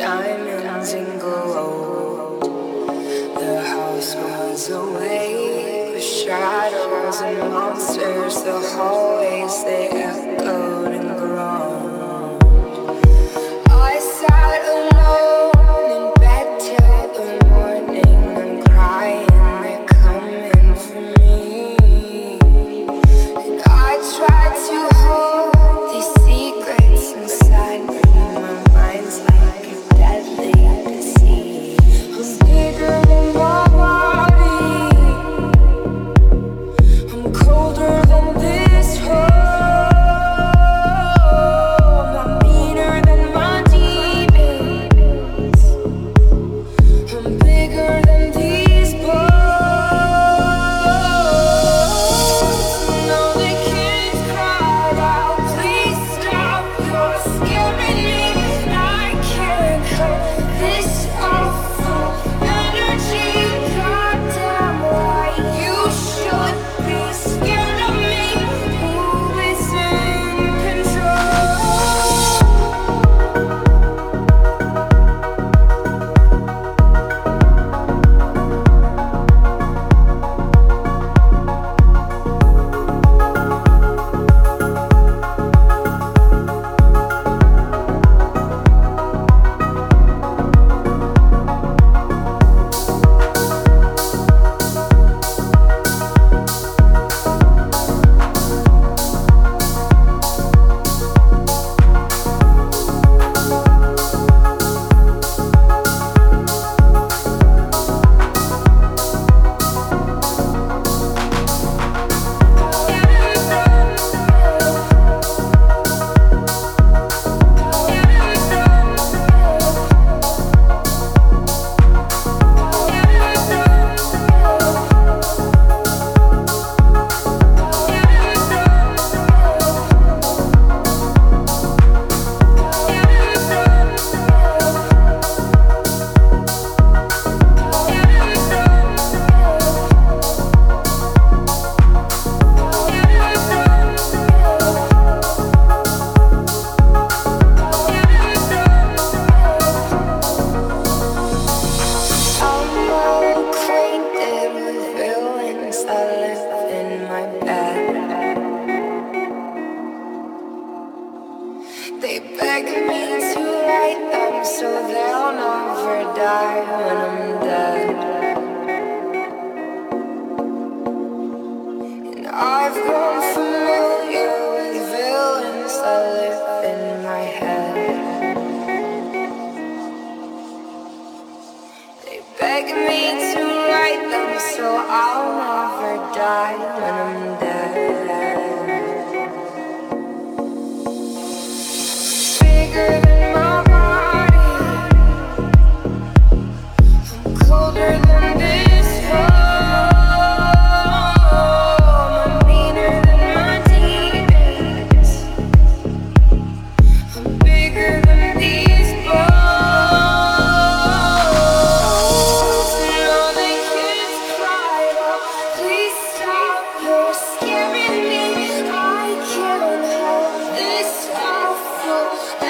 diamonds and gold. The house was awake with shadows and monsters. The hallways they echoed and groaned. I sat alone in bed till the morning. I'm crying, they're coming for me. And I tried to hold these secrets inside me. My mind's like a deadly disease. I'm bigger than my body. I'm colder than this home. I'm meaner than my demons. I'm bigger than these bones. And all the kids cried out, please stop, you're scaring me. I can't help this awful energy. Goddamn right, you should be scared of me. Who is in control? I'm acquainted with villains that live in my bed. They beg me to write them so they'll never die when I'm dead. And I've grown familiar with villains that live in my head. They beg me to write them so I'll never die when I'm dead. Bigger than my body. I'm colder than this home. I'm meaner than my demons. I'm bigger than these bones. And all the kids cried out, please stop, you're scaring me. I can't help this awful